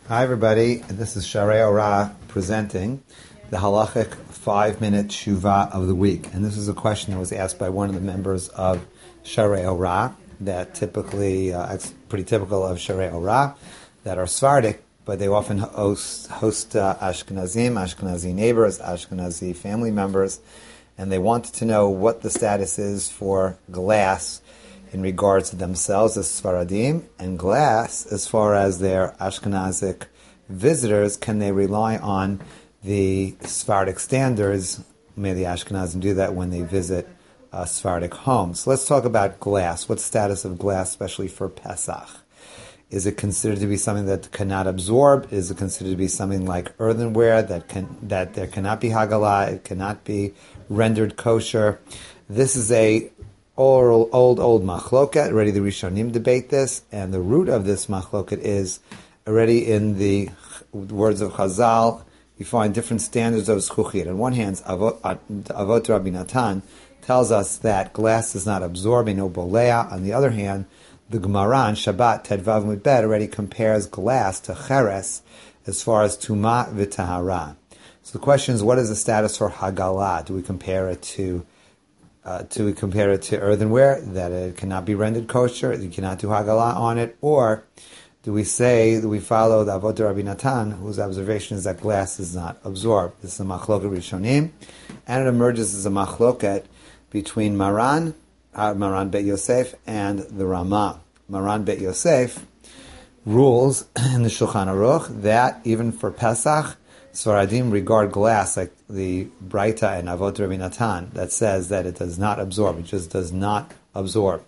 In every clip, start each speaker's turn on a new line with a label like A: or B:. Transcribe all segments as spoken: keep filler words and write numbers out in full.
A: Hi everybody, this is Sharei Ora presenting the halachic five-minute tshuva of the week. And this is a question that was asked by one of the members of Sharei Ora that typically, uh, it's pretty typical of Sharei Ora, that are Sephardic, but they often host, host uh, Ashkenazim, Ashkenazi neighbors, Ashkenazi family members, and they wanted to know what the status is for glass in regards to themselves as Sfaradim, and glass as far as their Ashkenazic visitors. Can they rely on the Sephardic standards? May the Ashkenazim do that when they visit uh, Sephardic homes. So let's talk about glass. What's the status of glass, especially for Pesach? Is it considered to be something that cannot absorb? Is it considered to be something like earthenware that can that there cannot be Hagalah, it cannot be rendered kosher? This is a Old, old, old machloket. Already the Rishonim debate this, and the root of this machloket is already in the words of Chazal. You find different standards of zchuchit. On one hand, Avot, Avot Rabbi Natan tells us that glass is not absorbing, no bolea. On the other hand, the Gemara in Shabbat Tedvav Mudbet already compares glass to cheres as far as tuma v'tahara. So the question is, what is the status for Hagalah? Do we compare it to Uh, to compare it to earthenware, that it cannot be rendered kosher, you cannot do Hagalah on it? Or do we say that we follow the Avot Rabbi Natan, whose observation is that glass is not absorbed? This is a machloket Rishonim, and it emerges as a machloket between Maran, uh, Maran Bet Yosef, and the Rama. Maran Bet Yosef rules in the Shulchan Aruch that even for Pesach, Sfaradim regard glass like the Braita and Avot Rabbi Natan that says that it does not absorb, it just does not absorb,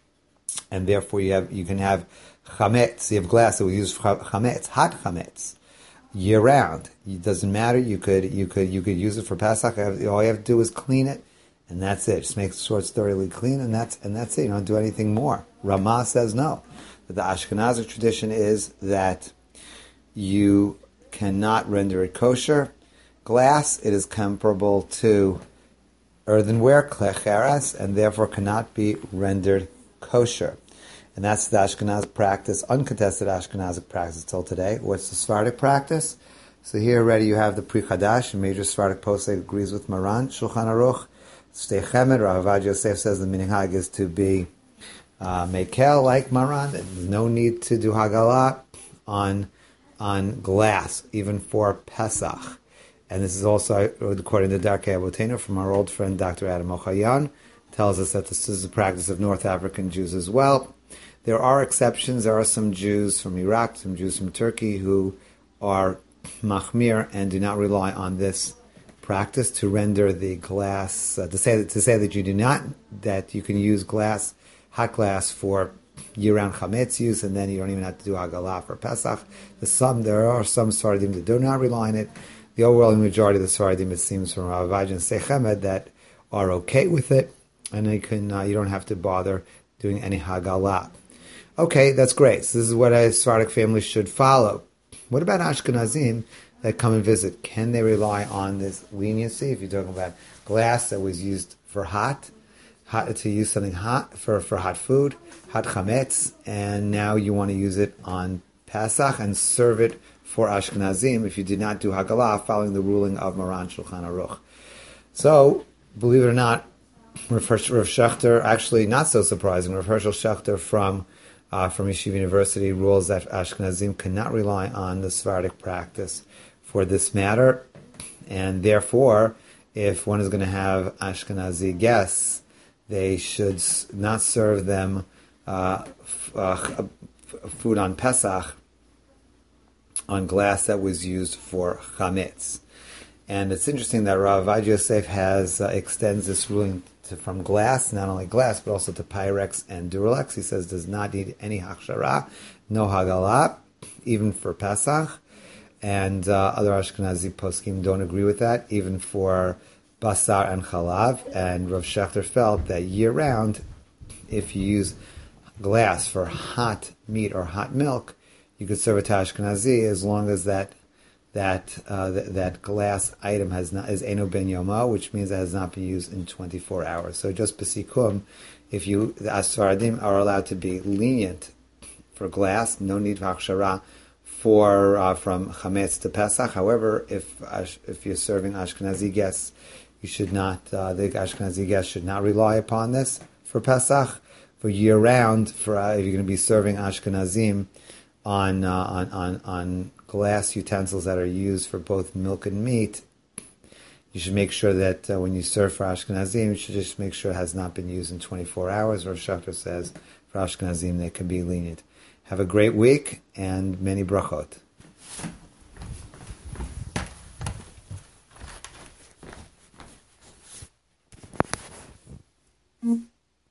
A: and therefore you have you can have chametz. You have glass that we use for chametz, hot chametz, year round. It doesn't matter. You could you could you could use it for Pesach. All you have to do is clean it, and that's it. Just make sure it's thoroughly clean, and that's and that's it. You don't do anything more. Ramah says no. But the Ashkenazic tradition is that you cannot render it kosher. Glass, it is comparable to earthenware, klecheres, and therefore cannot be rendered kosher. And that's the Ashkenazic practice, uncontested Ashkenazic practice till today. What's the Sephardic practice? So here already you have the Pri Chadash, a major Sephardic posek agrees with Maran, Shulchan Aruch, Stei Chemed, Rav Ovadia Yosef says the minhag is to be uh, mekel like Maran. There's no need to do Hagalah on on glass, even for Pesach. And this is also, according to Darkei Avotenu, from our old friend Doctor Adam Ochayan, tells us that this is the practice of North African Jews as well. There are exceptions. There are some Jews from Iraq, some Jews from Turkey who are machmir and do not rely on this practice to render the glass, uh, to say that, to say that you do not, that you can use glass, hot glass for year-round chametz use, and then you don't even have to do Hagalah for Pesach. The some, there are some Sfaradim that do not rely on it. The overwhelming majority of the Sfaradim, it seems, from Rav Ovadia and Stei Chemed, that are okay with it, and you can uh, you don't have to bother doing any Hagalah. Okay, that's great. So this is what a Sephardic family should follow. What about Ashkenazim that come and visit? Can they rely on this leniency? If you're talking about glass that was used for hot, hot to use something hot for, for hot food, hot chametz, and now you want to use it on Pesach and serve it for Ashkenazim if you did not do Hagalah following the ruling of Maran Shulchan Aruch. So, believe it or not, Rav Shechter, actually not so surprising, Rav Hershel Shechter from uh, from Yeshiva University rules that Ashkenazim cannot rely on the Sephardic practice for this matter, and therefore, if one is going to have Ashkenazi guests, they should not serve them uh, f- uh, food on Pesach on glass that was used for chametz. And it's interesting that Rav Ovadia Yosef has uh, extends this ruling to, from glass, not only glass, but also to Pyrex and Duralex. He says does not need any hachshara, no hagalah, even for Pesach. And uh, other Ashkenazi poskim don't agree with that, even for basar and chalav. And Rav Shechter felt that year-round, if you use glass for hot meat or hot milk, you could serve it to Ashkenazi as long as that that uh, th- that glass item has not is eno ben yoma, which means it has not been used in twenty-four hours. So just besikum, if you the Sfaradim are allowed to be lenient for glass, no need for hachshara for uh, from Chametz to Pesach. However, if if you're serving Ashkenazi guests, you should not. Uh, the Ashkenazi guests should not rely upon this for Pesach. For year round, for uh, if you're going to be serving Ashkenazim on, uh, on on on glass utensils that are used for both milk and meat, you should make sure that uh, when you serve for Ashkenazim, you should just make sure it has not been used in twenty-four hours. Rav Shachter says for Ashkenazim they can be lenient. Have a great week and many brachot.